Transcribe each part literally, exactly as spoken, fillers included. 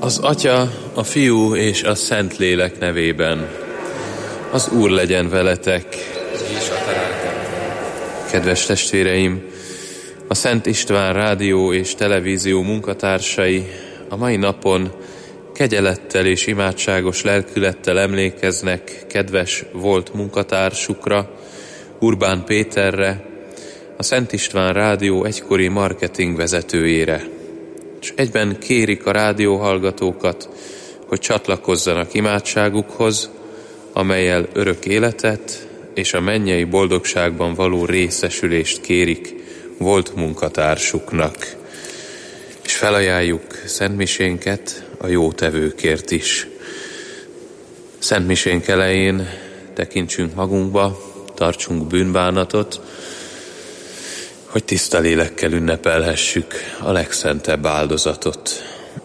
Az Atya, a Fiú és a Szentlélek nevében. Az Úr legyen veletek. És a te. Kedves testvéreim, a Szent István Rádió és Televízió munkatársai a mai napon kegyelettel és imádságos lelkülettel emlékeznek kedves volt munkatársukra, Urbán Péterre, a Szent István Rádió egykori marketing vezetőjére. És egyben kérik a rádióhallgatókat, hogy csatlakozzanak imádságukhoz, amellyel örök életet és a mennyei boldogságban való részesülést kérik volt munkatársuknak. És felajánljuk szentmisénket a jótevőkért is. Szentmisénk elején tekintsünk magunkba, tartsunk bűnbánatot, hogy tiszta lélekkel ünnepelhessük a legszentebb áldozatot.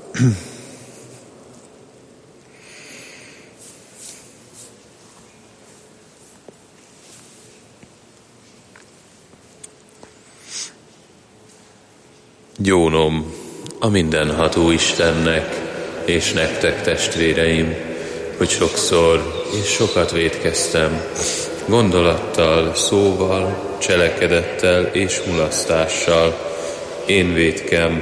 Gyónom a mindenható Istennek és nektek, testvéreim, hogy sokszor és sokat vétkeztem, gondolattal, szóval, cselekedettel és mulasztással. Én vétkem,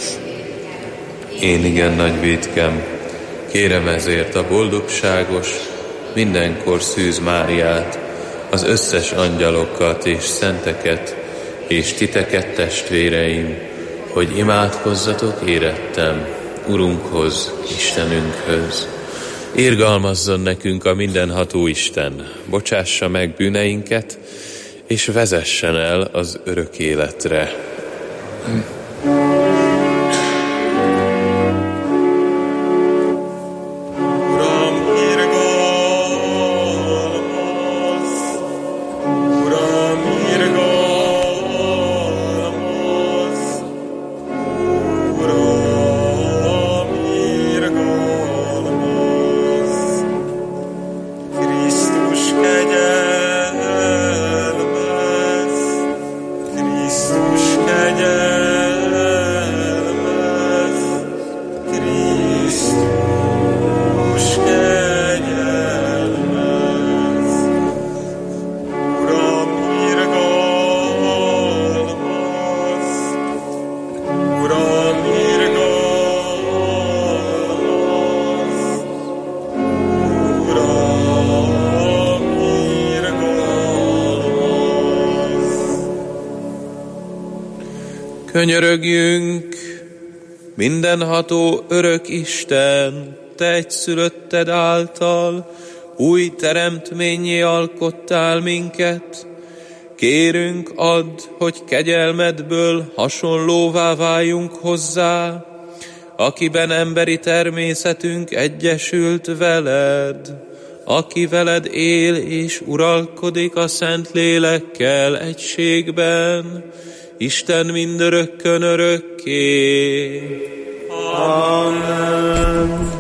én igen nagy vétkem. Kérem ezért a boldogságos, mindenkor szűz Máriát, az összes angyalokat és szenteket, és titeket, testvéreim, hogy imádkozzatok érettem Urunkhoz, Istenünkhöz. Irgalmazzon nekünk a mindenható Isten, bocsássa meg bűneinket, és vezessen el az örök életre. Könyörögjünk, mindenható örök Isten, te egyszülötted által új teremtménnyé alkottál minket. Kérünk, add, hogy kegyelmedből hasonlóvá váljunk hozzá, akiben emberi természetünk egyesült veled, aki veled él és uralkodik a Szentlélekkel egységben, Isten mindörökkön örökké. Amen.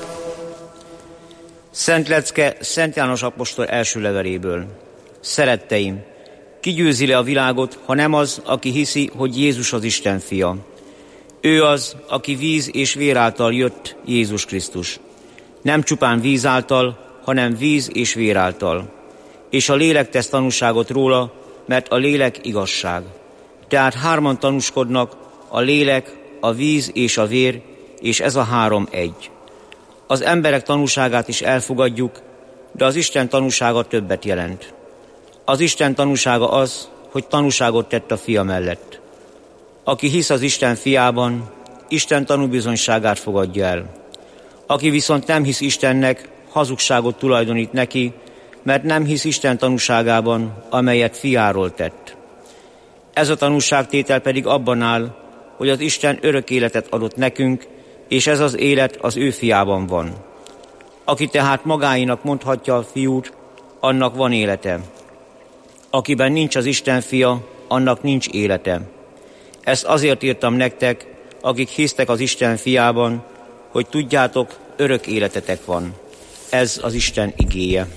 Szent lecke Szent János apostol első leveléből. Szeretteim, ki győzi le a világot, ha nem az, aki hiszi, hogy Jézus az Isten fia. Ő az, aki víz és vér által jött, Jézus Krisztus. Nem csupán víz által, hanem víz és vér által. És a lélek tesz tanúságot róla, mert a lélek igazság. Tehát hárman tanúskodnak, a lélek, a víz és a vér, és ez a három egy. Az emberek tanúságát is elfogadjuk, de az Isten tanúsága többet jelent. Az Isten tanúsága az, hogy tanúságot tett a fia mellett. Aki hisz az Isten fiában, Isten tanúbizonyságát fogadja el. Aki viszont nem hisz Istennek, hazugságot tulajdonít neki, mert nem hisz Isten tanúságában, amelyet fiáról tett. Ez a tanúságtétel pedig abban áll, hogy az Isten örök életet adott nekünk, és ez az élet az ő fiában van. Aki tehát magáinak mondhatja a fiút, annak van élete. Akiben nincs az Isten fia, annak nincs élete. Ezt azért írtam nektek, akik hisztek az Isten fiában, hogy tudjátok, örök életetek van. Ez az Isten igéje.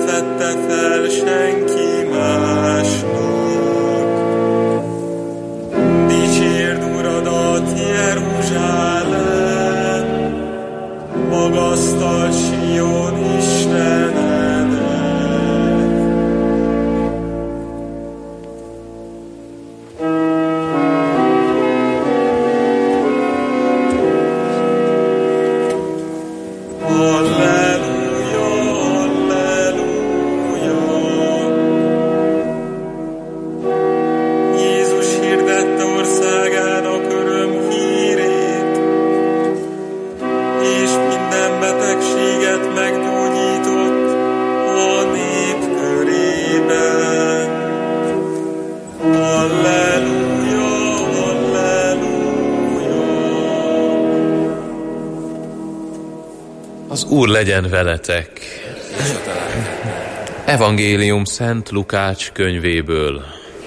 tette fel senki másnak. Dicsérd Uradat, Jeruzsálem, magasztald Sion Istenedet. Az Úr legyen veletek. Evangélium Szent Lukács könyvéből.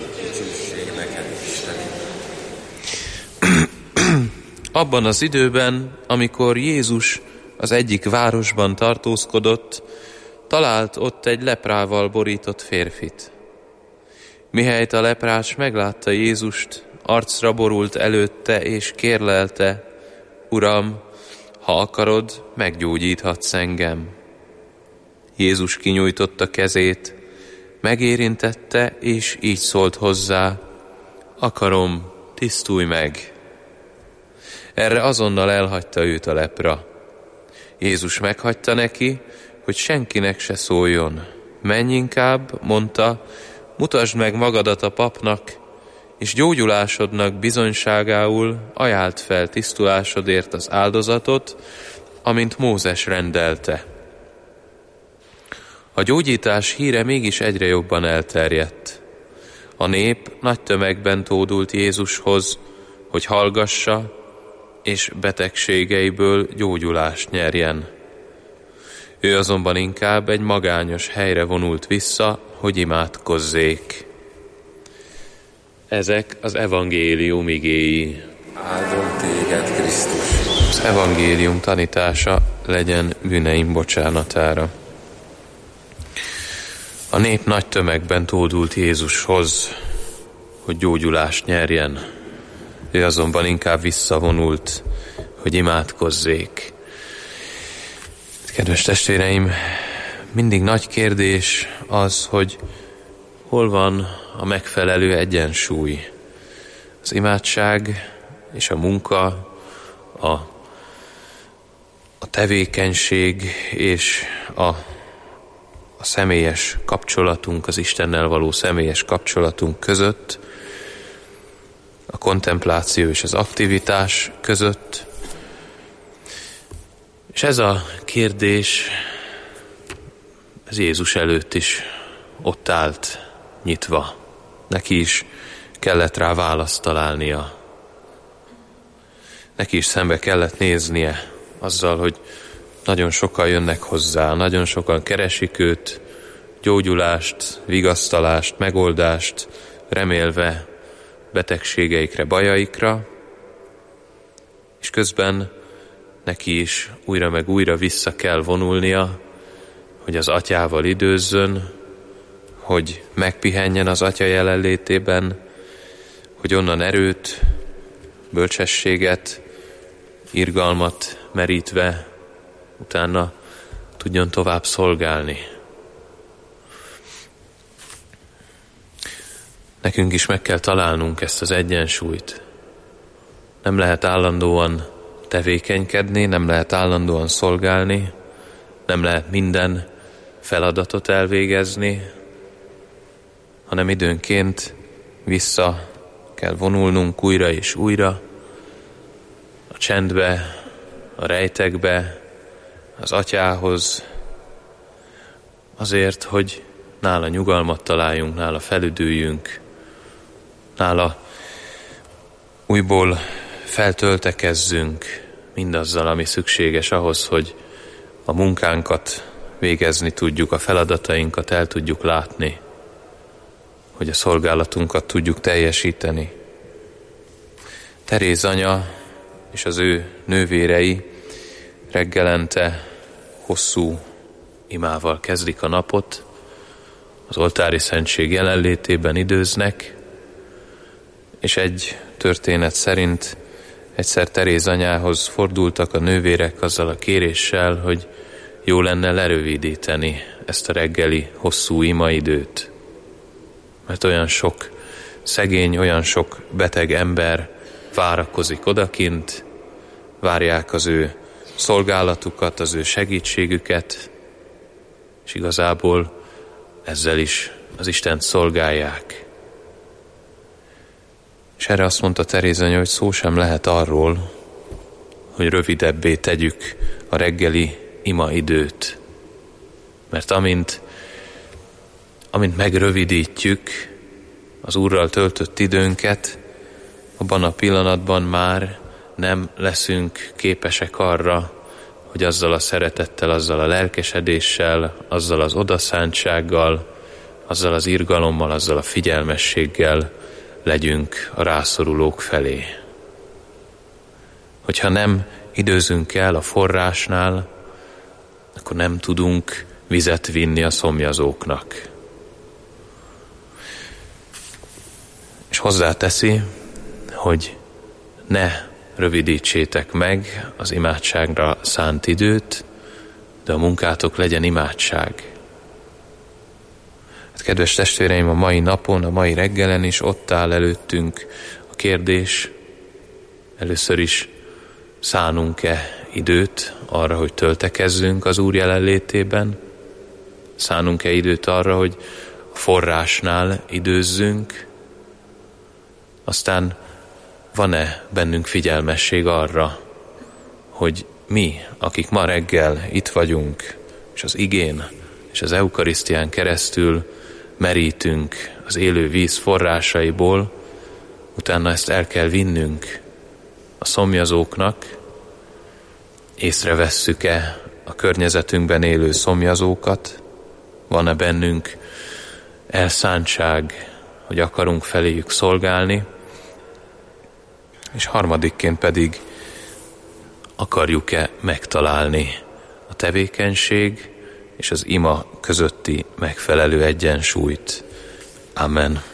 Abban az időben, amikor Jézus az egyik városban tartózkodott, talált ott egy leprával borított férfit. Mihelyt a leprás meglátta Jézust, arcra borult előtte és kérlelte: Uram, ha akarod, meggyógyíthatsz engem. Jézus kinyújtotta kezét, megérintette, és így szólt hozzá: akarom, tisztulj meg. Erre azonnal elhagyta őt a lepra. Jézus meghagyta neki, hogy senkinek se szóljon. Menj inkább, mondta, mutasd meg magadat a papnak, és gyógyulásodnak bizonyságául ajánld fel tisztulásodért az áldozatot, amint Mózes rendelte. A gyógyítás híre mégis egyre jobban elterjedt. A nép nagy tömegben tódult Jézushoz, hogy hallgassa, és betegségeiből gyógyulást nyerjen. Ő azonban inkább egy magányos helyre vonult vissza, hogy imádkozzék. Ezek az evangélium igéi. Áldom téged, Krisztus! Az evangélium tanítása legyen bűneim bocsánatára. A nép nagy tömegben tódult Jézushoz, hogy gyógyulást nyerjen. Ő azonban inkább visszavonult, hogy imádkozzék. Kedves testvéreim, mindig nagy kérdés az, hogy hol van a megfelelő egyensúly. Az imádság és a munka, a, a tevékenység és a, a személyes kapcsolatunk, az Istennel való személyes kapcsolatunk között, a kontempláció és az aktivitás között. És ez a kérdés, ez Jézus előtt is ott állt nyitva. Neki is kellett rá választ találnia. Neki is szembe kellett néznie azzal, hogy nagyon sokan jönnek hozzá, nagyon sokan keresik őt, gyógyulást, vigasztalást, megoldást, remélve betegségeikre, bajaikra, és közben neki is újra meg újra vissza kell vonulnia, hogy az atyával időzzön, hogy megpihenjen az atya jelenlétében, hogy onnan erőt, bölcsességet, irgalmat merítve utána tudjon tovább szolgálni. Nekünk is meg kell találnunk ezt az egyensúlyt. Nem lehet állandóan tevékenykedni, nem lehet állandóan szolgálni, nem lehet minden feladatot elvégezni, hanem időnként vissza kell vonulnunk újra és újra a csendbe, a rejtekbe, az atyához, azért, hogy nála nyugalmat találjunk, nála felüdüljünk, nála újból feltöltekezzünk mindazzal, ami szükséges ahhoz, hogy a munkánkat végezni tudjuk, a feladatainkat el tudjuk látni, hogy a szolgálatunkat tudjuk teljesíteni. Teréz anya és az ő nővérei reggelente hosszú imával kezdik a napot, az oltári szentség jelenlétében időznek, és egy történet szerint egyszer Teréz anyához fordultak a nővérek azzal a kéréssel, hogy jó lenne lerövidíteni ezt a reggeli hosszú imaidőt, mert olyan sok szegény, olyan sok beteg ember várakozik odakint, várják az ő szolgálatukat, az ő segítségüket, és igazából ezzel is az Istent szolgálják. És erre azt mondta Teréz anya, hogy szó sem lehet arról, hogy rövidebbé tegyük a reggeli imaidőt. Mert amint, amint megrövidítjük az Úrral töltött időnket, abban a pillanatban már nem leszünk képesek arra, hogy azzal a szeretettel, azzal a lelkesedéssel, azzal az odaszántsággal, azzal az irgalommal, azzal a figyelmességgel legyünk a rászorulók felé. Hogyha nem időzünk el a forrásnál, akkor nem tudunk vizet vinni a szomjazóknak. És hozzáteszi, hogy ne rövidítsétek meg az imádságra szánt időt, de a munkátok legyen imádság. Hát, kedves testvéreim, a mai napon, a mai reggelen is ott áll előttünk a kérdés, először is szánunk-e időt arra, hogy töltekezzünk az Úr jelenlétében? Szánunk-e időt arra, hogy a forrásnál időzzünk? Aztán van-e bennünk figyelmesség arra, hogy mi, akik ma reggel itt vagyunk, és az igén és az eukarisztián keresztül merítünk az élő víz forrásaiból, utána ezt el kell vinnünk a szomjazóknak, észrevesszük-e a környezetünkben élő szomjazókat, van-e bennünk elszántság, hogy akarunk feléjük szolgálni, és harmadikként pedig akarjuk-e megtalálni a tevékenység és az ima közötti megfelelő egyensúlyt. Amen.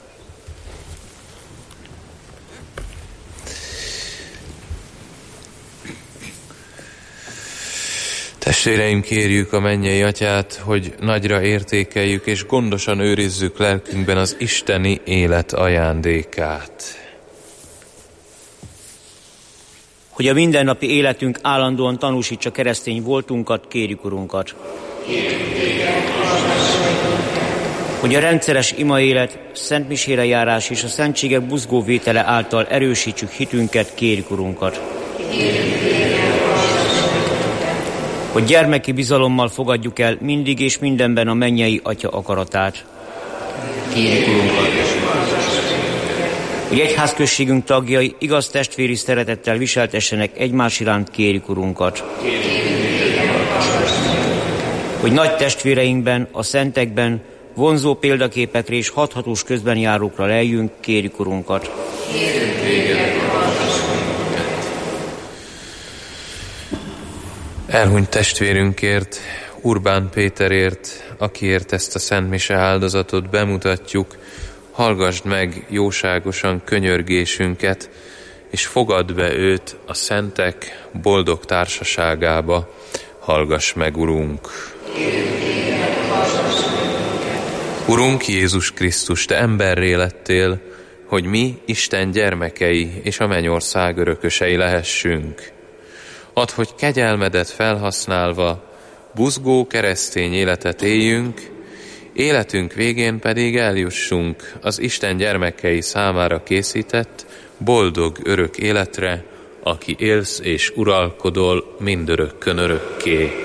Testvéreim, kérjük a mennyei Atyát, hogy nagyra értékeljük és gondosan őrizzük lelkünkben az isteni élet ajándékát. Hogy a mindennapi életünk állandóan tanúsítsa keresztény voltunkat, kérjük Urunkat. Hogy a rendszeres imaélet, szentmisére járás és a szentségek buzgóvétele által erősítsük hitünket, kérjük Urunkat. Hogy gyermeki bizalommal fogadjuk el mindig és mindenben a mennyei Atya akaratát. Kérjük Urunkat. Hogy egyházközségünk tagjai igaz testvéri szeretettel viseltessenek egymás iránt, kérjük Urunkat. Hogy nagy testvéreinkben, a szentekben vonzó példaképekre és hathatós közben járókra leljünk, kérjük Urunkat. Elhunyt testvérünkért, Urbán Péterért, akiért ezt a Szent Mise áldozatot bemutatjuk, hallgasd meg jóságosan könyörgésünket, és fogadd be őt a szentek boldog társaságába. Hallgass meg, Urunk! Urunk Jézus Krisztus, Te emberré lettél, hogy mi Isten gyermekei és a mennyország örökösei lehessünk. Add, hogy kegyelmedet felhasználva buzgó keresztény életet éljünk, életünk végén pedig eljussunk az Isten gyermekei számára készített boldog örök életre, aki élsz és uralkodol mindörökkön örökké.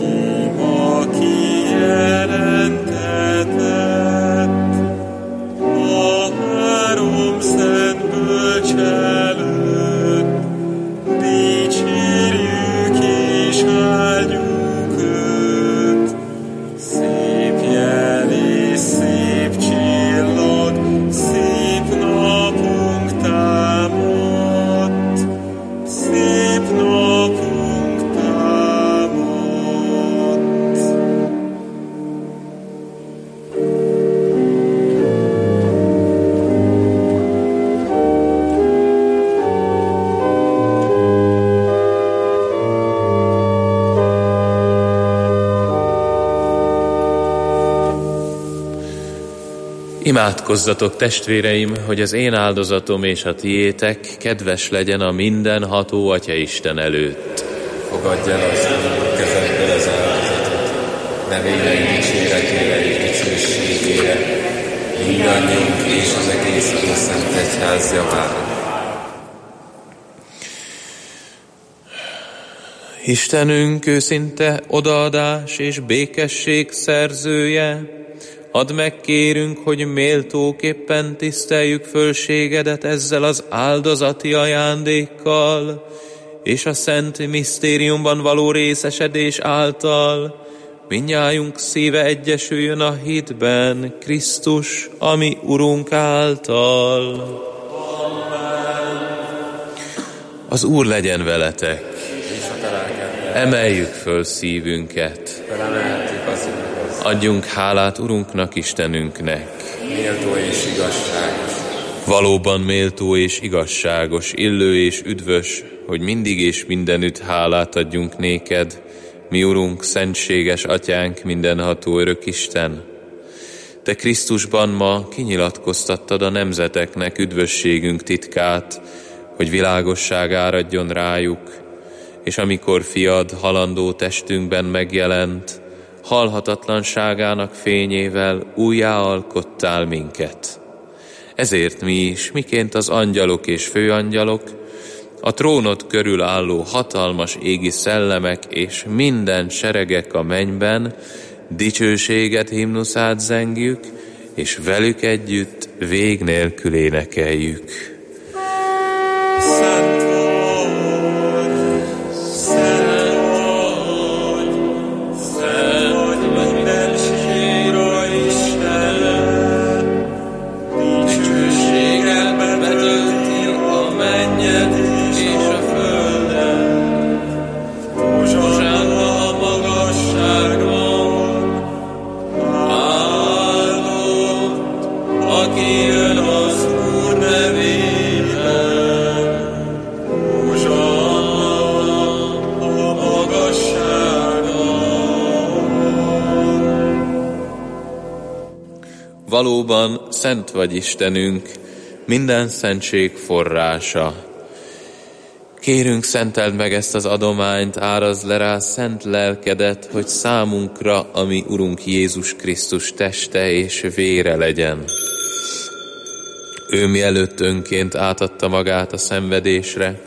Ki ma kijelentetett, Imádkozzatok, testvéreim, hogy az én áldozatom és a tiétek kedves legyen a mindenható Atyaisten előtt. Fogadj el az Úr kezedből az áldozatot, nevének dicséretére és dicsőségére, mindannyiunk és az egész Szent Egyház javára. Istenünk őszinte odaadás és békesség szerzője, add meg, kérünk, hogy méltóképpen tiszteljük fölségedet ezzel az áldozati ajándékkal, és a szent misztériumban való részesedés által mindnyájunk szíve egyesüljön a hitben, Krisztus, ami Urunk által. Amen. Az Úr legyen veletek. Emeljük föl szívünket. Adjunk hálát Urunknak, Istenünknek. Méltó és igazságos. Valóban méltó és igazságos, illő és üdvös, hogy mindig és mindenütt hálát adjunk néked, mi Urunk, szentséges Atyánk, mindenható örök Isten. Te Krisztusban ma kinyilatkoztattad a nemzeteknek üdvösségünk titkát, hogy világosság áradjon rájuk, és amikor fiad halandó testünkben megjelent, halhatatlanságának fényével újjáalkottál minket. Ezért mi is, miként az angyalok és főangyalok, a trónod körül álló hatalmas égi szellemek és minden seregek a mennyben dicsőséget himnuszát zengjük, és velük együtt vég nélkül énekeljük. Szent vagy, szent vagy, szent vagy mindenségre Isten, dicsőséget betölti a mennyet és a földet. Hozsánna a magasságban, áldott, aki jön az Úr nevében. Hozsánna a magasságban. Valóban szent vagy Istenünk, minden szentség forrása. Kérünk, szenteld meg ezt az adományt, árazd le rá szent lelkedet, hogy számunkra, ami Urunk Jézus Krisztus teste és vére legyen. Ő mielőtt önként átadta magát a szenvedésre,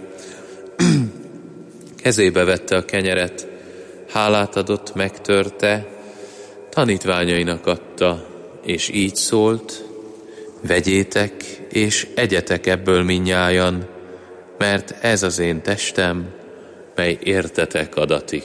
kezébe vette a kenyeret, hálát adott, megtörte, tanítványainak adta, és így szólt: vegyétek és egyetek ebből mindnyájan, mert ez az én testem, mely értetek adatik.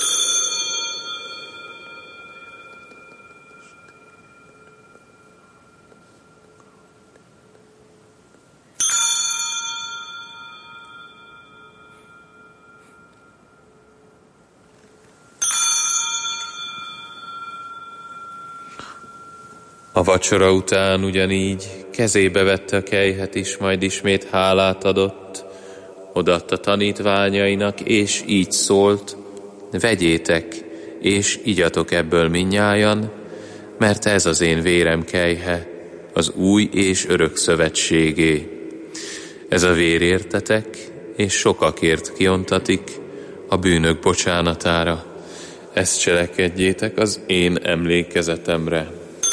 A vacsora után ugyanígy kezébe vette a kelyhet is, majd ismét hálát adott, odaadta tanítványainak, és így szólt: vegyétek, és igyatok ebből mindnyájan, mert ez az én vérem kelyhe, az új és örök szövetségé. Ez a vér értetek, és sokakért kiontatik a bűnök bocsánatára. Ezt cselekedjétek az én emlékezetemre.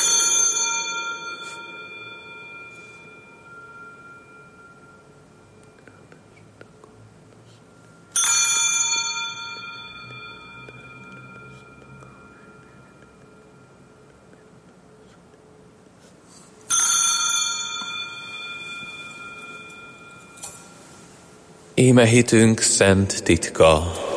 Íme hitünk szent titka.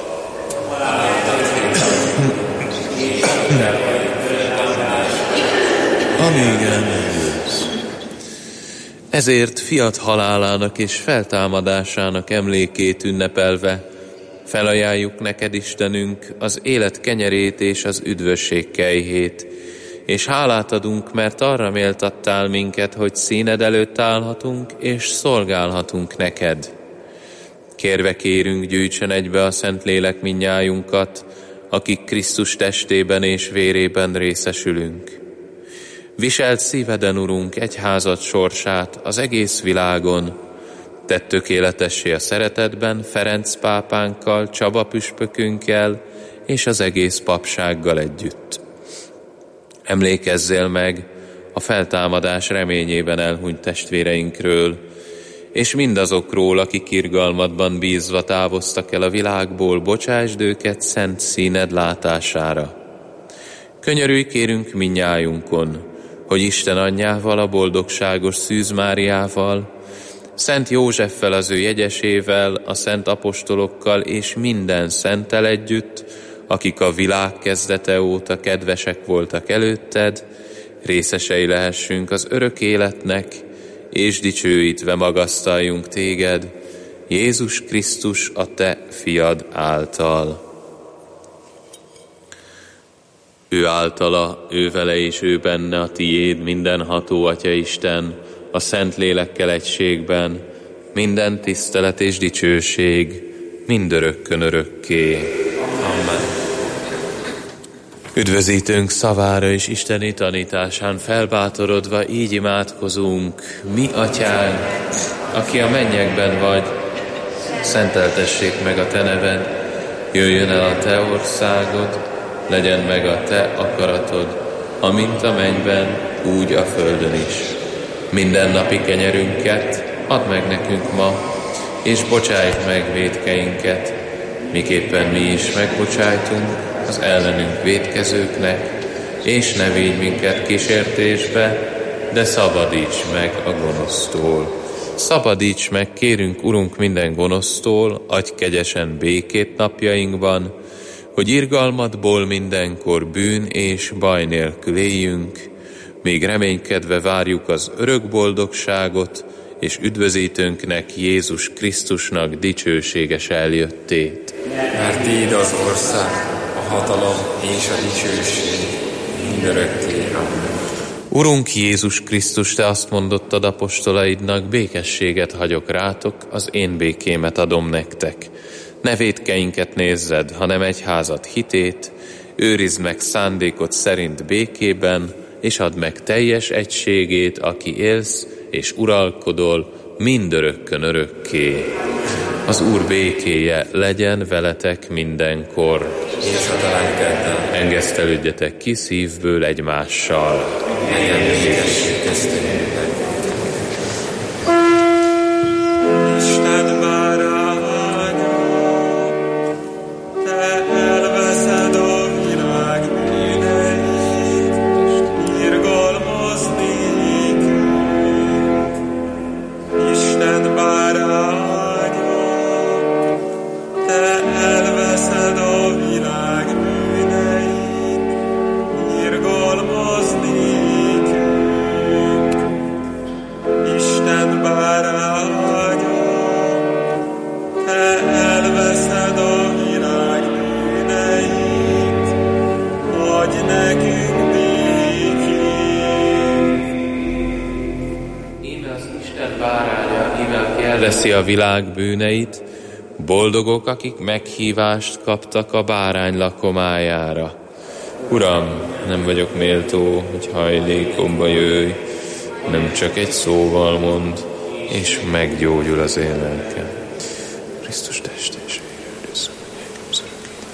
Amíg elmenősz. Ezért fiat halálának és feltámadásának emlékét ünnepelve felajánljuk neked, Istenünk, az élet kenyerét és az üdvösség kejhét, és hálát adunk, mert arra méltattál minket, hogy színed előtt állhatunk és szolgálhatunk neked. Kérve kérünk, gyűjtsön egybe a Szentlélek mindnyájunkat, akik Krisztus testében és vérében részesülünk. Viselt szíveden, Urunk, egyházad sorsát az egész világon. Tedd tökéletessé a szeretetben Ferenc pápánkkal, Csaba püspökünkkel és az egész papsággal együtt. Emlékezzél meg a feltámadás reményében elhunyt testvéreinkről, és mindazokról, akik irgalmadban bízva távoztak el a világból, bocsásd őket szent színed látására. Könyörülj kérünk mindnyájunkon, hogy Isten anyjával, a boldogságos Szűz Máriával, Szent Józseffel, az ő jegyesével, a szent apostolokkal és minden szenttel együtt, akik a világ kezdete óta kedvesek voltak előtted, részesei lehessünk az örök életnek, és dicsőítve magasztaljunk téged, Jézus Krisztus, a te fiad által. Ő általa, ő vele és ő benne a tiéd mindenható Atya Isten, a szent lélekkel egységben, minden tisztelet és dicsőség, mindörökkön örökké. Amen. Üdvözítőnk szavára és isteni tanításán felbátorodva így imádkozunk: mi atyánk, aki a mennyekben vagy, szenteltessék meg a te neved, jöjjön el a te országod, legyen meg a te akaratod, amint a mennyben, úgy a földön is. Mindennapi kenyerünket add meg nekünk ma, és bocsájt meg vétkeinket, miképpen mi is megbocsájtunk az ellenünk vétkezőknek, és ne védj minket kísértésbe, de szabadíts meg a gonosztól. Szabadíts meg, kérünk, Urunk, minden gonosztól, adj kegyesen békét napjainkban, hogy irgalmadból mindenkor bűn és baj nélkül éljünk, még reménykedve várjuk az örök boldogságot, és üdvözítőnknek, Jézus Krisztusnak dicsőséges eljöttét. Mert tiéd az ország, a hatalom és a dicsőség mindörökké. Amen. Urunk Jézus Krisztus, te azt mondottad apostolaidnak: békességet hagyok rátok, az én békémet adom nektek. Ne vétkeinket nézzed, hanem egyházad hitét, őrizd meg szándékot szerint békében, és add meg teljes egységét, aki élsz és uralkodol mindörökkön örökké. Az Úr békéje legyen veletek mindenkor. És a talánkeddel Engesztelődjetek ki szívből egymással. legyen békesség köztünkben. Isten báránya, te elveszed a világ bűneit, irgalmaz nékünk. Isten báránya, te elveszed a világ bűneit, irgalmaz nékünk. Isten báránya, te elveszed a világ bűneit, adj nekünk békét. Íme az Isten báránya, íme aki elveszi a világ bűneit, boldogok, akik meghívást kaptak a bárány lakomájára. Uram, nem vagyok méltó, hogy hajlékomba jöjj, nem csak egy szóval mond, és meggyógyul az én lelkem. Krisztus teste és vére, üldözzön meg engem az örök életben.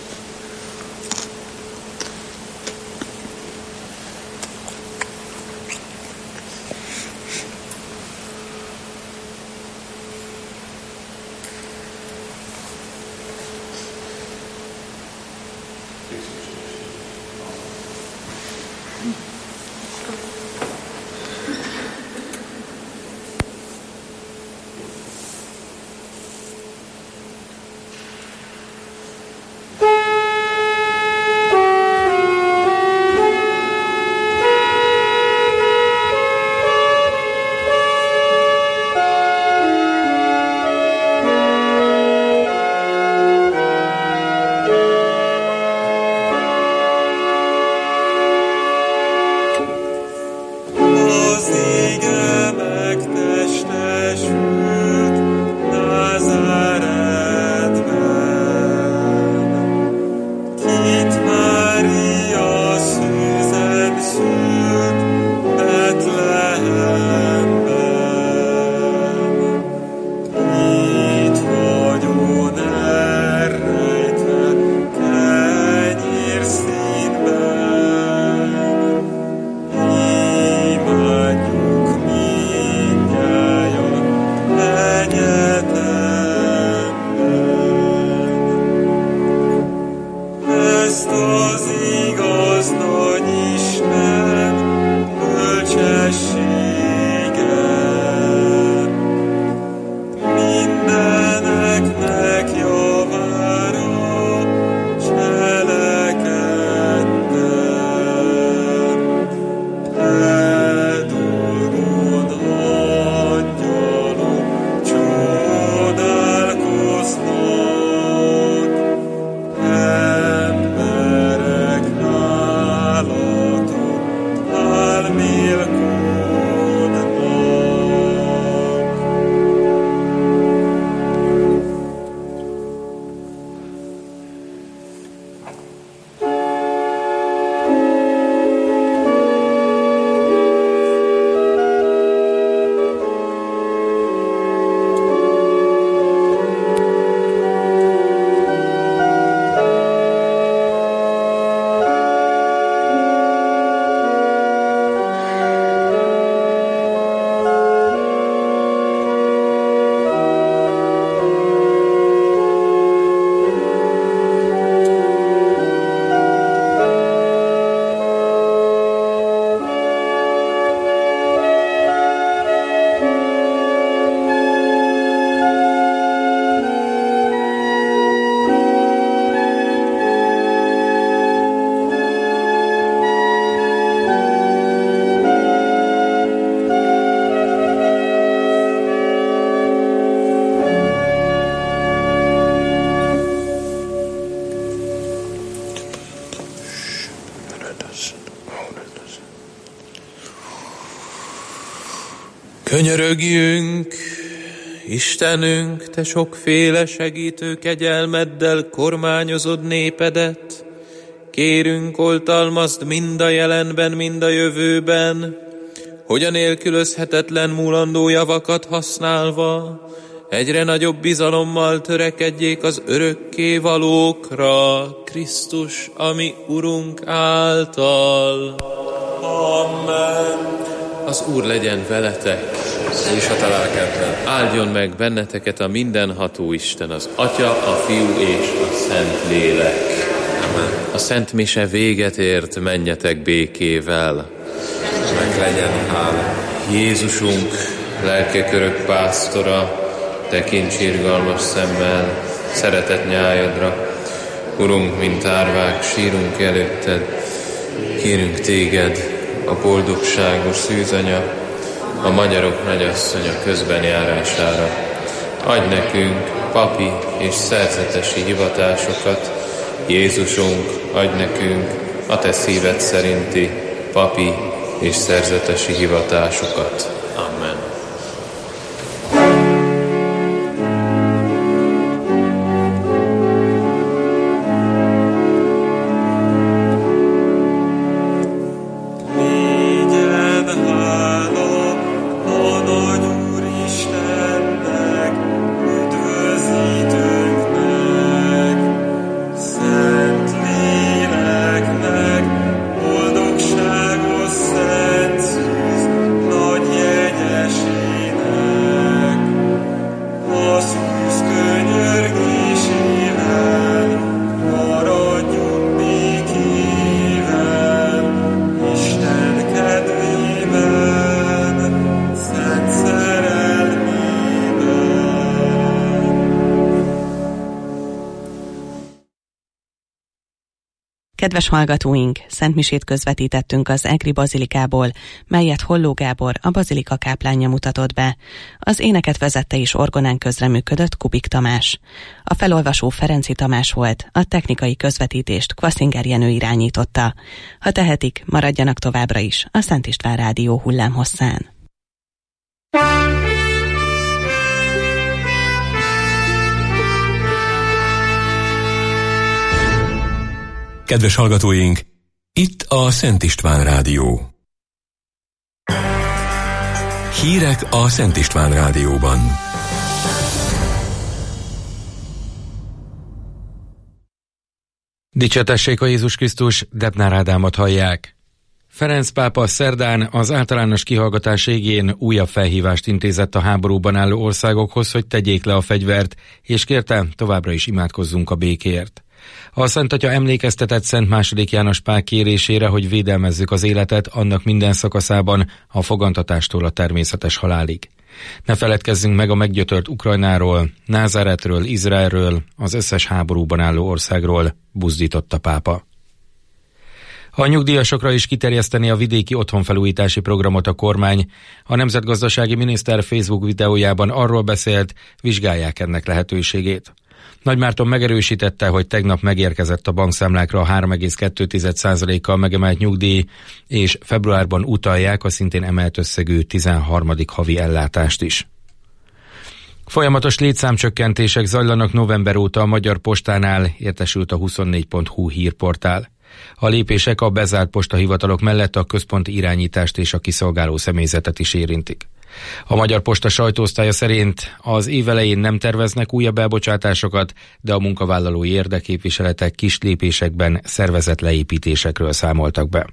Könyörögjünk, Istenünk, Te sokféle segítő kegyelmeddel kormányozod népedet. Kérünk, oltalmazd mind a jelenben, mind a jövőben, hogy a nélkülözhetetlen múlandó javakat használva egyre nagyobb bizalommal törekedjék az örökké valókra, Krisztus, ami Urunk által. Amen. Az Úr legyen veletek, És a te lelkedben. áldjon meg benneteket a mindenható Isten, az Atya, a Fiú és a Szent Lélek. Amen. A Szent Mise véget ért, menjetek békével. Meg legyen hála. Jézusunk, lelkek örök pásztora, tekints irgalmas szemmel szeretet nyájadra. Urunk, mint árvák, sírunk előtted, kérünk téged, a boldogságos szűzanya, a magyarok nagyasszonya közben járására. Adj nekünk papi és szerzetesi hivatásokat, Jézusunk, adj nekünk a te szíved szerinti papi és szerzetesi hivatásokat. Amen. Kedves hallgatóink, szentmisét közvetítettünk az Egri Bazilikából, melyet Holló Gábor, a bazilika káplánja mutatott be. Az éneket vezette és orgonán közreműködött Kubik Tamás. A felolvasó Ferenci Tamás volt, a technikai közvetítést Kvaszinger Jenő irányította. Ha tehetik, maradjanak továbbra is a Szent István Rádió hullámhosszán. Kedves hallgatóink, itt a Szent István Rádió. Hírek a Szent István Rádióban. Dicsértessék a Jézus Krisztus, Debnár Ádámot hallják. Ferenc pápa szerdán az általános kihallgatás égén újabb felhívást intézett a háborúban álló országokhoz, hogy tegyék le a fegyvert, és kérte, továbbra is imádkozzunk a békért. A Szent Atya emlékeztetett Szent második János Pál kérésére, hogy védelmezzük az életet annak minden szakaszában, a fogantatástól a természetes halálig. Ne feledkezzünk meg a meggyötört Ukrajnáról, Názáretről, Izraelről, az összes háborúban álló országról, buzdított a pápa. A nyugdíjasokra is kiterjeszteni a vidéki otthonfelújítási programot a kormány. A nemzetgazdasági miniszter Facebook videójában arról beszélt, vizsgálják ennek lehetőségét. Nagy Márton megerősítette, hogy tegnap megérkezett a bankszámlákra a három egész kettő százalékkal megemelt nyugdíj, és februárban utalják a szintén emelt összegű tizenharmadik havi ellátást is. Folyamatos létszámcsökkentések zajlanak november óta a Magyar Postánál, értesült a huszonnégy pont hu hírportál. A lépések a bezárt postahivatalok mellett a központi irányítást és a kiszolgáló személyzetet is érintik. A Magyar Posta sajtóosztálya szerint az év elején nem terveznek újabb elbocsátásokat, de a munkavállalói érdekképviseletek kis lépésekben szervezett leépítésekről számoltak be.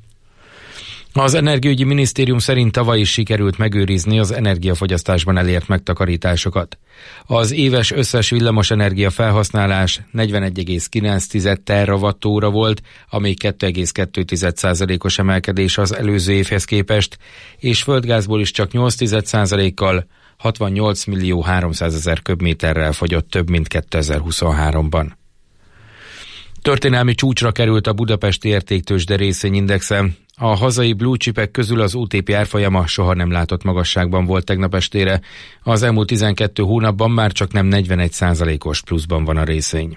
Az Energiaügyi Minisztérium szerint tavaly is sikerült megőrizni az energiafogyasztásban elért megtakarításokat. Az éves összes villamosenergia felhasználás negyvenegy egész kilenc terawattóra volt, ami két egész kettő százalékos emelkedés az előző évhez képest, és földgázból is csak nyolc százalékkal, hatvannyolc millió háromszázezer köbméterrel fogyott több, mint kétezer-huszonháromban. Történelmi csúcsra került a budapesti értéktőzsde részvényindexe. A hazai blue chipek közül az o té pé árfolyama soha nem látott magasságban volt tegnap estére. Az elmúlt tizenkettő hónapban már csak nem negyvenegy százalékos pluszban van a részvény.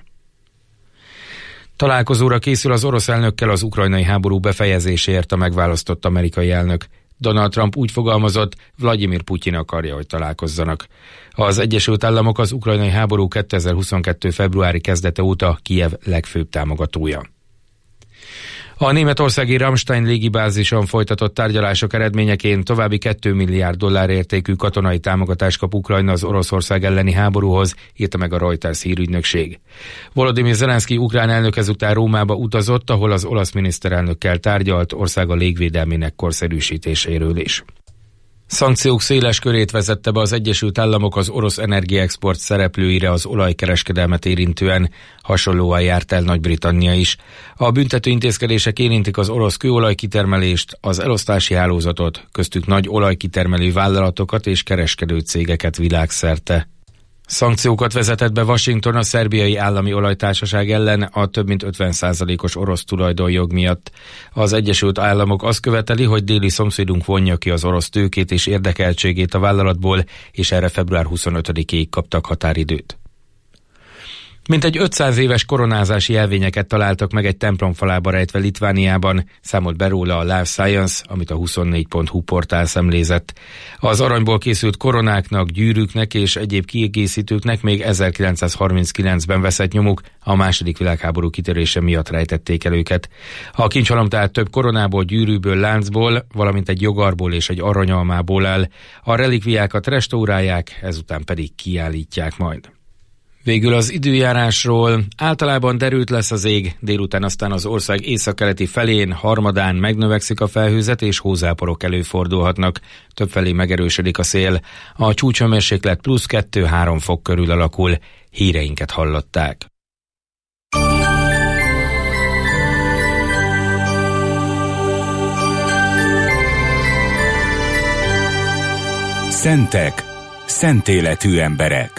Találkozóra készül az orosz elnökkel az ukrajnai háború befejezéséért a megválasztott amerikai elnök. Donald Trump úgy fogalmazott, Vladimir Putyin akarja, hogy találkozzanak. Az Egyesült Államok az ukrajnai háború kétezer-huszonkettő februári kezdete óta Kijev legfőbb támogatója. A németországi Ramstein légibázison folytatott tárgyalások eredményeként további két milliárd dollár értékű katonai támogatást kap Ukrajna az Oroszország elleni háborúhoz, írta meg a Reuters hírügynökség. Volodymyr Zelenszky ukrán elnök ezután Rómába utazott, ahol az olasz miniszterelnökkel tárgyalt országa légvédelmének korszerűsítéséről is. Szankciók széles körét vezette be az Egyesült Államok az orosz energiaexport szereplőire az olajkereskedelmet érintően, hasonlóan járt el Nagy-Britannia is. A büntető intézkedések érintik az orosz kőolajkitermelést, az elosztási hálózatot, köztük nagy olajkitermelő vállalatokat és kereskedő cégeket világszerte. Szankciókat vezetett be Washington a szerbiai állami olajtársaság ellen a több mint ötven százalékos orosz tulajdonjog miatt. Az Egyesült Államok azt követeli, hogy déli szomszédunk vonja ki az orosz tőkét és érdekeltségét a vállalatból, és erre február huszonötödikéig kaptak határidőt. Mintegy ötszáz éves koronázási jelvényeket találtak meg egy templom falába rejtve Litvániában, számolt be róla a Life Science, amit a huszonnégy pont hu portál szemlézett. Az aranyból készült koronáknak, gyűrűknek és egyéb kiegészítőknek még ezerkilencszázharminckilencben veszett nyomuk, a második világháború kitörése miatt rejtették el őket. A kincshalom tehát több koronából, gyűrűből, láncból, valamint egy jogarból és egy aranyalmából áll. A relikviákat restaurálják, ezután pedig kiállítják majd. Végül az időjárásról. Általában derült lesz az ég, délután aztán az ország északkeleti felén, harmadán megnövekszik a felhőzet és hózáporok előfordulhatnak. Többfelé megerősödik a szél. A csúcshőmérséklet plusz kettő-három fok körül alakul. Híreinket hallották. Szentek, szentéletű emberek.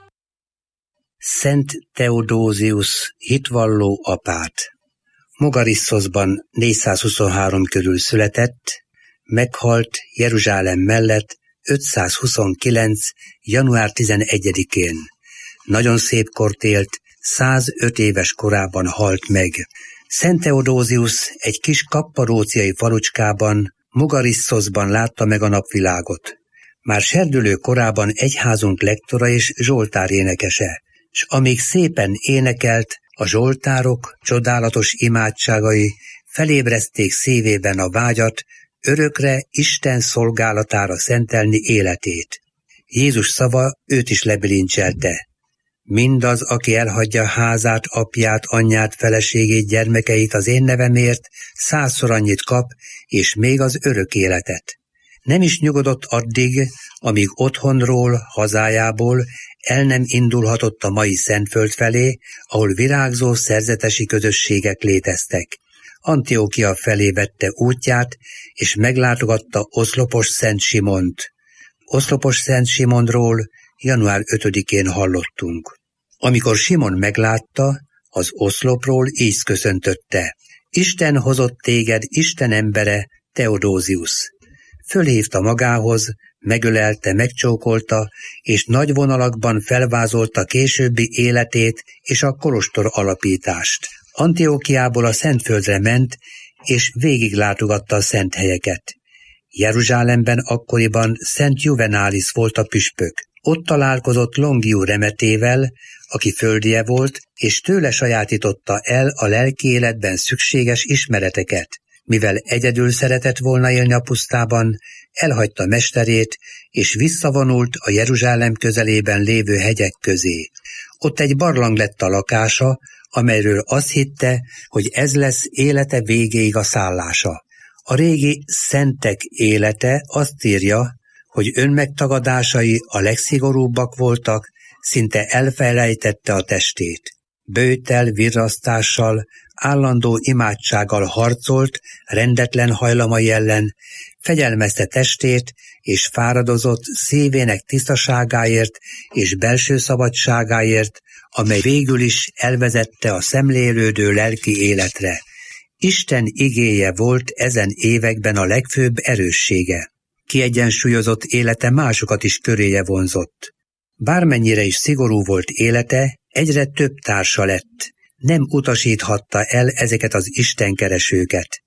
Szent Theodosius hitvalló apát. Mogariszoszban négyszázhuszonhárom körül született, meghalt Jeruzsálem mellett ötszázhuszonkilenc. január tizenegyedikén. Nagyon szép kort élt, százöt éves korában halt meg. Szent Theodosius egy kis kapparóciai falucskában, Mogariszoszban látta meg a napvilágot. Már serdülő korában egyházunk lektora és zsoltár énekese, s amíg szépen énekelt, a zsoltárok csodálatos imádságai felébrezték szívében a vágyat, örökre Isten szolgálatára szentelni életét. Jézus szava őt is lebilincselte. Mindaz, aki elhagyja házát, apját, anyját, feleségét, gyermekeit az én nevemért, százszor annyit kap, és még az örök életet. Nem is nyugodott addig, amíg otthonról, hazájából el nem indulhatott a mai Szentföld felé, ahol virágzó szerzetesi közösségek léteztek. Antiókia felé vette útját, és meglátogatta Oszlopos Szent Simont. Oszlopos Szent Simonról január ötödikén hallottunk. Amikor Simon meglátta, az oszlopról így köszöntötte: Isten hozott téged, Isten embere, Theodosius. Fölhívta magához, megölelte, megcsókolta, és nagy vonalakban felvázolta későbbi életét és a kolostor alapítást. Antiókiából a Szentföldre ment, és végiglátogatta a szent helyeket. Jeruzsálemben akkoriban Szent Juvenális volt a püspök. Ott találkozott Longiu Remetével, aki földje volt, és tőle sajátította el a lelki életben szükséges ismereteket. Mivel egyedül szeretett volna élni a pusztában, elhagyta mesterét, és visszavonult a Jeruzsálem közelében lévő hegyek közé. Ott egy barlang lett a lakása, amelyről azt hitte, hogy ez lesz élete végéig a szállása. A régi szentek élete azt írja, hogy önmegtagadásai a legszigorúbbak voltak, szinte elfelejtette a testét. Bőjtel, virrasztással, állandó imádsággal harcolt rendetlen hajlamai ellen, fegyelmezte testét, és fáradozott szívének tisztaságáért és belső szabadságáért, amely végül is elvezette a szemlélődő lelki életre. Isten igéje volt ezen években a legfőbb erőssége. Kiegyensúlyozott élete másokat is köréje vonzott. Bármennyire is szigorú volt élete, egyre több társa lett. Nem utasíthatta el ezeket az istenkeresőket.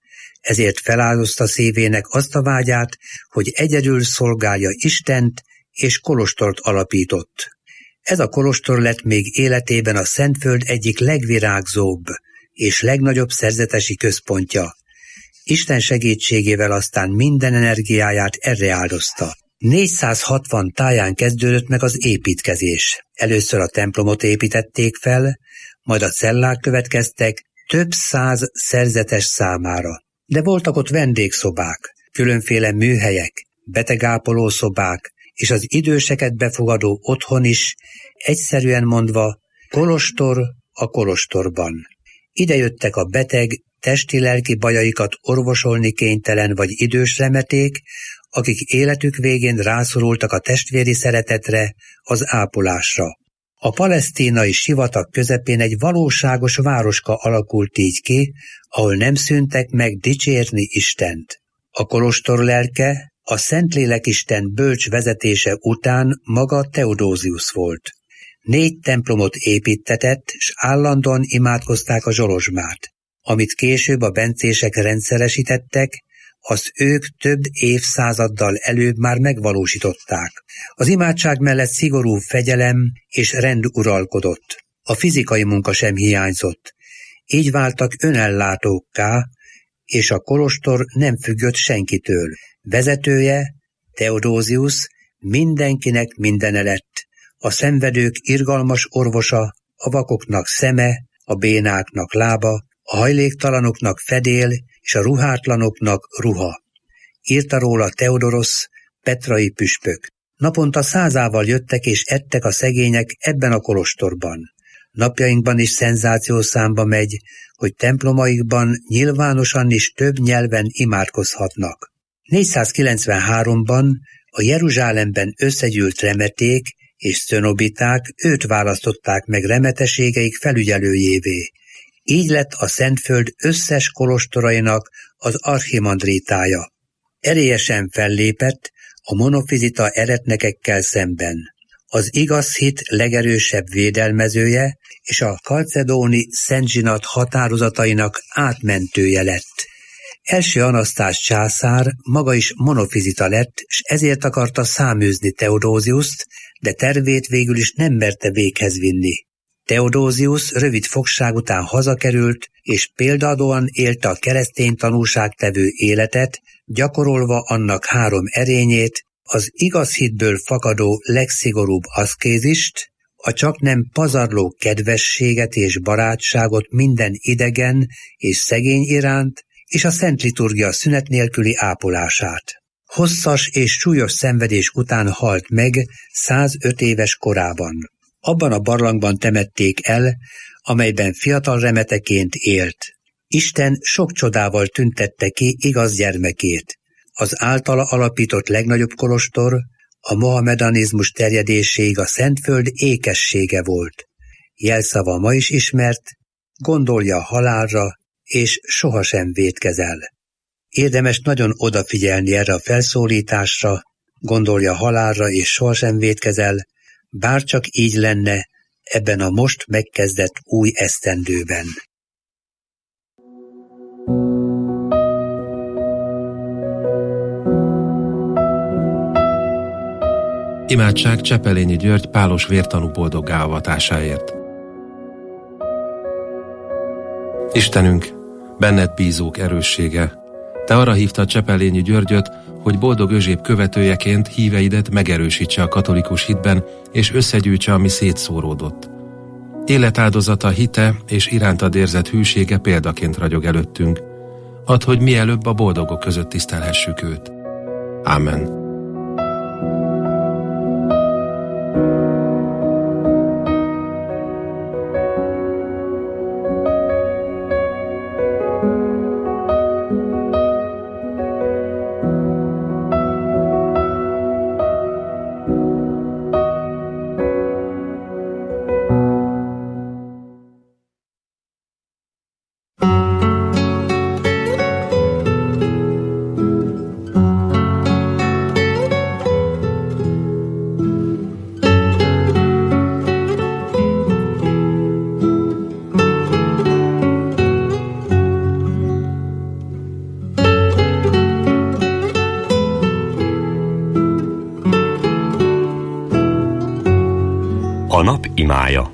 ezért feláldozta szívének azt a vágyát, hogy egyedül szolgálja Istent, és kolostort alapított. Ez a kolostor lett még életében a Szentföld egyik legvirágzóbb és legnagyobb szerzetesi központja. Isten segítségével aztán minden energiáját erre áldozta. négyszázhatvan táján kezdődött meg az építkezés. Először a templomot építették fel, majd a cellák következtek több száz szerzetes számára. De voltak ott vendégszobák, különféle műhelyek, betegápoló szobák, és az időseket befogadó otthon is, egyszerűen mondva, kolostor a kolostorban. Ide jöttek a beteg, testi-lelki bajaikat orvosolni kénytelen vagy idős remeték, akik életük végén rászorultak a testvéri szeretetre, az ápolásra. A palesztínai sivatag közepén egy valóságos városka alakult így ki, ahol nem szűntek meg dicsérni Istent. A kolostor lelke a Szentlélekisten bölcs vezetése után maga Theodosius volt. Négy templomot építtetett, s állandóan imádkozták a zsolozsmát. Amit később a bencések rendszeresítettek, azt ők több évszázaddal előbb már megvalósították. Az imádság mellett szigorú fegyelem és rend uralkodott. A fizikai munka sem hiányzott. Így váltak önellátókká, és a kolostor nem függött senkitől. Vezetője, Theodosius, mindenkinek mindene lett. A szenvedők irgalmas orvosa, a vakoknak szeme, a bénáknak lába, a hajléktalanoknak fedél, és a ruhátlanoknak ruha. Írta róla Theodoros, petrai püspök. Naponta százával jöttek és ettek a szegények ebben a kolostorban. Napjainkban is szenzációszámba megy, hogy templomaikban nyilvánosan is több nyelven imádkozhatnak. négyszázkilencvenháromban a Jeruzsálemben összegyűlt remeték és szönobiták őt választották meg remeteségeik felügyelőjévé. Így lett a Szentföld összes kolostorainak az archimandrítája. Erélyesen fellépett a monofizita eretnekekkel szemben. Az igaz hit legerősebb védelmezője és a kalcedóni Szent Zsinat határozatainak átmentője lett. Első Anasztás császár maga is monofizita lett, s ezért akarta száműzni Theodosiust, de tervét végül is nem merte véghez vinni. Theodosius rövid fogság után hazakerült, és példaadóan élte a keresztény tanúságtevő életet, gyakorolva annak három erényét, az igaz hitből fakadó legszigorúbb aszkézist, a csaknem pazarló kedvességet és barátságot minden idegen és szegény iránt, és a szent liturgia szünet nélküli ápolását. Hosszas és súlyos szenvedés után halt meg százöt éves korában. Abban a barlangban temették el, amelyben fiatal remeteként élt. Isten sok csodával tüntette ki igaz gyermekét. Az általa alapított legnagyobb kolostor a mohamedanizmus terjedéséig a Szentföld ékessége volt. Jelszava ma is ismert, gondolja a halálra, és sohasem vétkezel. Érdemes nagyon odafigyelni erre a felszólításra, gondolja a halálra, és sohasem vétkezel, bárcsak így lenne ebben a most megkezdett új esztendőben. Imádság Csepelényi György pálos vértanú boldoggá avatásáért. Istenünk, benned bízók erőssége, te arra hívtad Csepelényi Györgyöt, hogy boldog özséb követőjeként híveidet megerősítse a katolikus hitben, és összegyűjtse, ami szétszóródott. Életáldozata, hite és irántad érzett hűsége példaként ragyog előttünk. Add, hogy mielőbb a boldogok között tisztelhessük őt. Ámen. imája.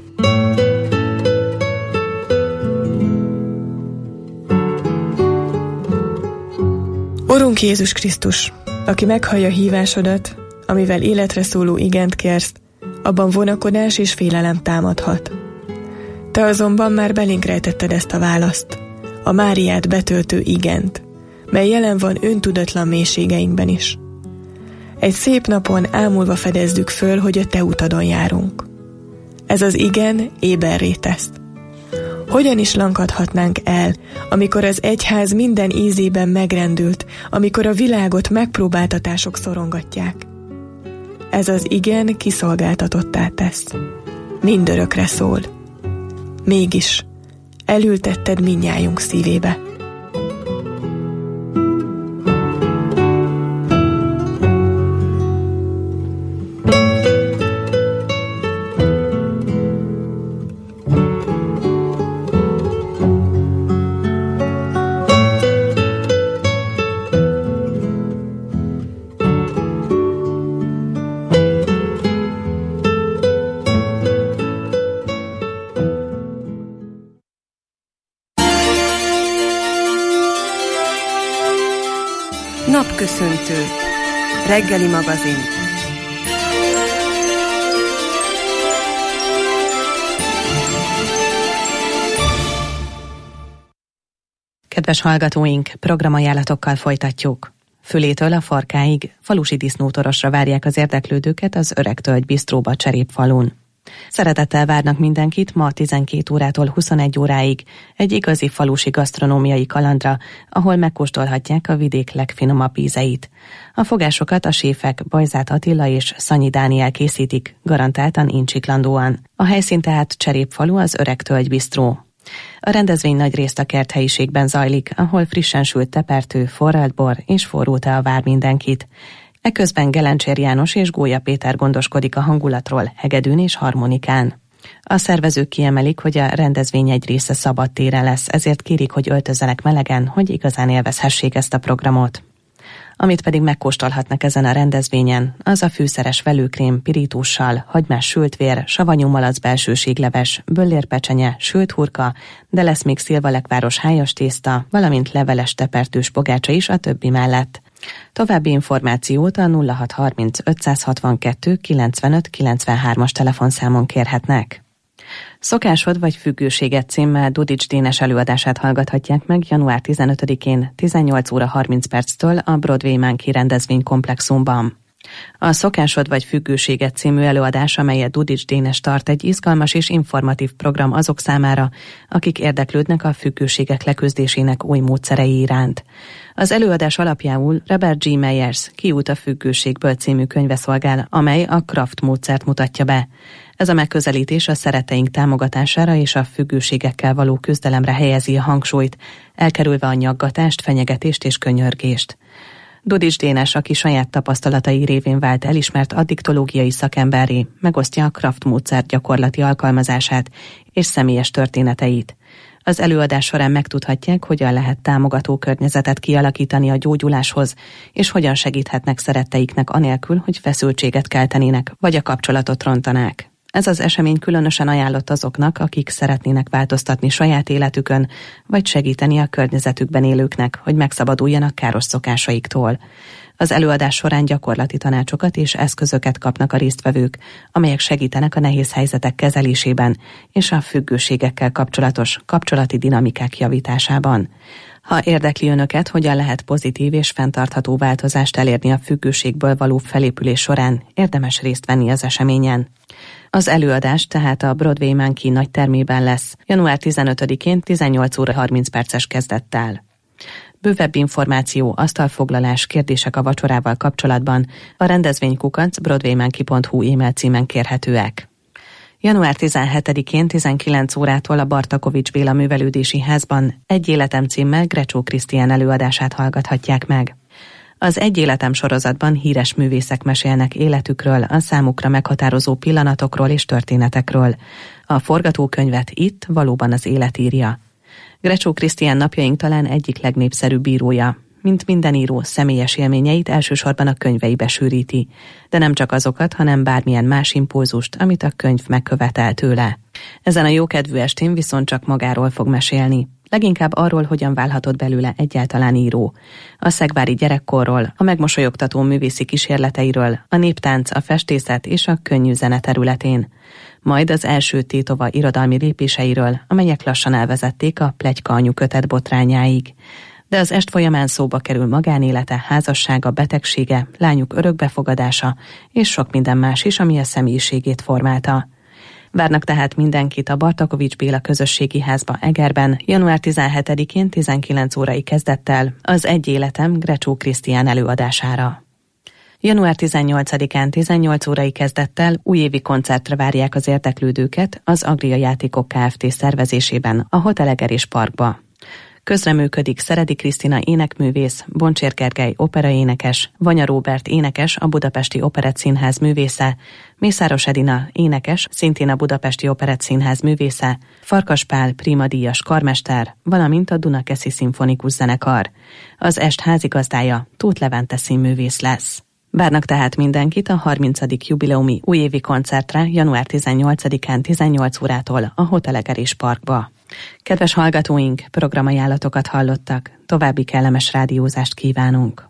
Urunk Jézus Krisztus, aki meghallja hívásodat, amivel életre szóló igent kérsz, abban vonakodás és félelem támadhat. Te azonban már belénk rejtetted ezt a választ, a Máriát betöltő igent, mely jelen van öntudatlan mélységeinkben is. Egy szép napon ámulva fedezzük föl, hogy a te utadon járunk. Ez az igen éberré tesz. Hogyan is lankadhatnánk el, amikor az egyház minden ízében megrendült, amikor a világot megpróbáltatások szorongatják? Ez az igen kiszolgáltatottá tesz. Mindörökre szól. Mégis elültetted mindnyájunk szívébe. Napköszöntő. Reggeli magazin. Kedves hallgatóink, programajánlatokkal folytatjuk. Fülétől a Farkáig falusi disznótorosra várják az érdeklődőket az Öreg Tölgy Bistróba Cserépfalun. Szeretettel várnak mindenkit ma tizenkét órától huszonegy óráig egy igazi falusi gasztronómiai kalandra, ahol megkóstolhatják a vidék legfinomabb ízeit. A fogásokat a séfek Bajzát Attila és Szanyi Dániel készítik, garantáltan incsiklandóan. A helyszín tehát Cserépfalu, az Öreg Tölgy Bistró. A rendezvény nagy részt a kerthelyiségben zajlik, ahol frissen sült tepertő, forralt bor és forró tea vár mindenkit. Eközben Gelencsér János és Gólya Péter gondoskodik a hangulatról, hegedűn és harmonikán. A szervezők kiemelik, hogy a rendezvény egy része szabad téren lesz, ezért kérik, hogy öltözzenek melegen, hogy igazán élvezhessék ezt a programot. Amit pedig megkóstolhatnak ezen a rendezvényen, az a fűszeres velőkrém pirítussal, hagymás sültvér, savanyú malac belsőségleves, böllérpecsenye, sült hurka, de lesz még szilvalekváros hájas tészta, valamint leveles tepertős pogácsa is a többi mellett. További információt a nulla hat harminc ötszázhatvankettő kilencvenöt kilencvenhármas telefonszámon kérhetnek. Szokásod vagy függőséged címmel Dudics Dénes előadását hallgathatják meg január tizenötödikén tizennyolc óra harminc perctől a Broadway Monkey rendezvénykomplexumban. A Szokásod vagy függőséged című előadás, amelyet Dudics Dénes tart, egy izgalmas és informatív program azok számára, akik érdeklődnek a függőségek leküzdésének új módszerei iránt. Az előadás alapjául Robert G. Meyers Kiút a függőségből című könyve szolgál, amely a Kraft módszert mutatja be. Ez a megközelítés a szeretteink támogatására és a függőségekkel való küzdelemre helyezi a hangsúlyt, elkerülve a nyaggatást, fenyegetést és könyörgést. Dudics Dénes, aki saját tapasztalatai révén vált elismert addiktológiai szakemberré, megosztja a Kraft módszer gyakorlati alkalmazását és személyes történeteit. Az előadás során megtudhatják, hogyan lehet támogató környezetet kialakítani a gyógyuláshoz, és hogyan segíthetnek szeretteiknek anélkül, hogy feszültséget keltenének, vagy a kapcsolatot rontanák. Ez az esemény különösen ajánlott azoknak, akik szeretnének változtatni saját életükön, vagy segíteni a környezetükben élőknek, hogy megszabaduljanak káros szokásaiktól. Az előadás során gyakorlati tanácsokat és eszközöket kapnak a résztvevők, amelyek segítenek a nehéz helyzetek kezelésében és a függőségekkel kapcsolatos kapcsolati dinamikák javításában. Ha érdekli önöket, hogyan lehet pozitív és fenntartható változást elérni a függőségből való felépülés során, érdemes részt venni az eseményen. Az előadás tehát a Broadway Monkey nagy termében lesz, január tizenötödikén tizennyolc óra harminc perces kezdettel. Bővebb információ, asztalfoglalás, kérdések a vacsorával kapcsolatban a rendezvénykukac broadwaymonkey pont hu e-mail címen kérhetőek. január tizenhetedikén tizenkilenc órától a Bartakovics Béla Művelődési Házban Egy életem címmel Grecsó Krisztián előadását hallgathatják meg. Az Egy életem sorozatban híres művészek mesélnek életükről, a számukra meghatározó pillanatokról és történetekről. A forgatókönyvet itt valóban az élet írja. Grecsó Krisztián napjaink talán egyik legnépszerűbb írója. mint minden író, személyes élményeit elsősorban a könyveibe sűríti, de nem csak azokat, hanem bármilyen más impulzust, amit a könyv megkövetel tőle. Ezen a jókedvű estén viszont csak magáról fog mesélni. Leginkább arról, hogyan válhatott belőle egyáltalán író. A szegvári gyerekkorról, a megmosolyogtató művészi kísérleteiről, a néptánc, a festészet és a könnyű zene területén. Majd az első Tétova irodalmi lépéseiről, amelyek lassan elvezették a Pletyka anyu kötet botrányáig. De az est folyamán szóba kerül magánélete, házassága, betegsége, lányuk örökbefogadása és sok minden más is, ami a személyiségét formálta. Várnak tehát mindenkit a Bartakovics Béla Közösségi Házba Egerben január tizenhetedikén tizenkilenc órai kezdettel az Egy életem Grecsó Krisztián előadására. január tizennyolcadikán tizennyolc órai kezdettel újévi koncertre várják az érdeklődőket az Agria Játékok Kft. Szervezésében a Hotel Egerés Parkba. Közreműködik Szeredi Krisztina énekművész, Boncsér Gergely operaénekes, Vanya Róbert énekes, a Budapesti Operettszínház művésze, Mészáros Edina énekes, szintén a Budapesti Operettszínház művésze, Farkas Pál prímadíjas karmester, valamint a Dunakeszi Szimfonikus Zenekar. Az est házigazdája Tóth Levente színművész lesz. Várnak tehát mindenkit a harmincadik jubileumi újévi koncertre január tizennyolcadikán tizennyolc órától a Hotel Egerés Parkba. Kedves hallgatóink, programajánlatokat hallottak, további kellemes rádiózást kívánunk.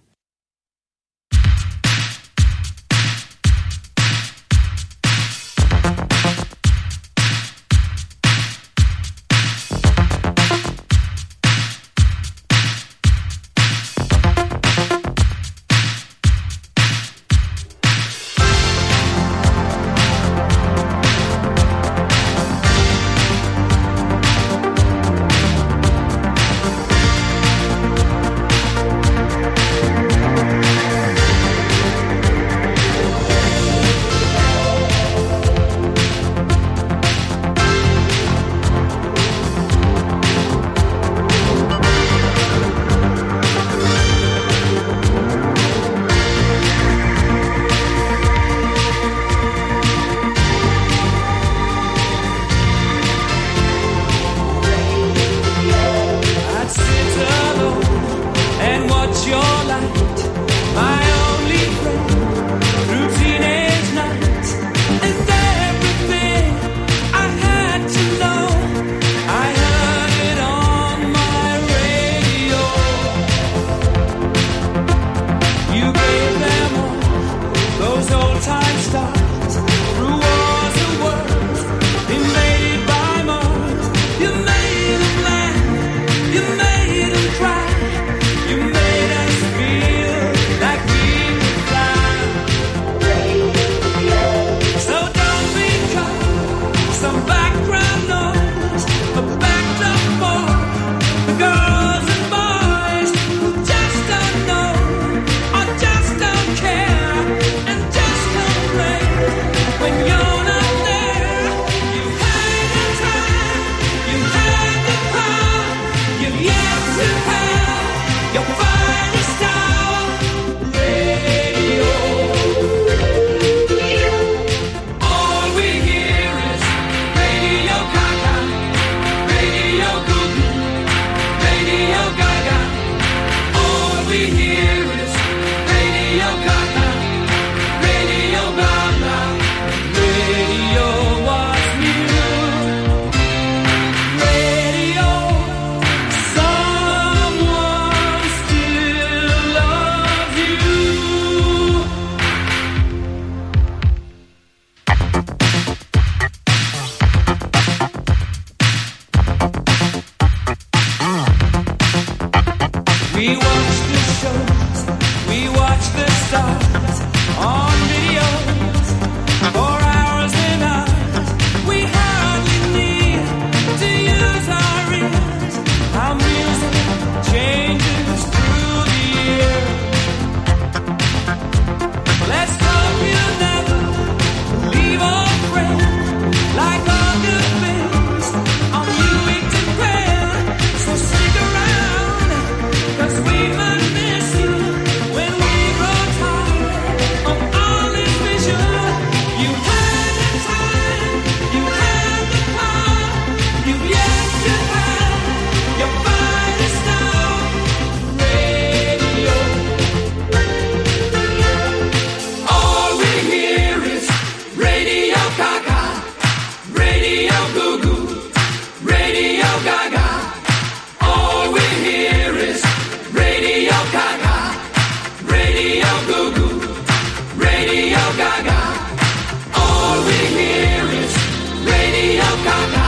Goo Goo, Radio Gaga. All we hear is Radio Gaga, Radio Goo Goo, Radio Gaga. All we hear is Radio Gaga.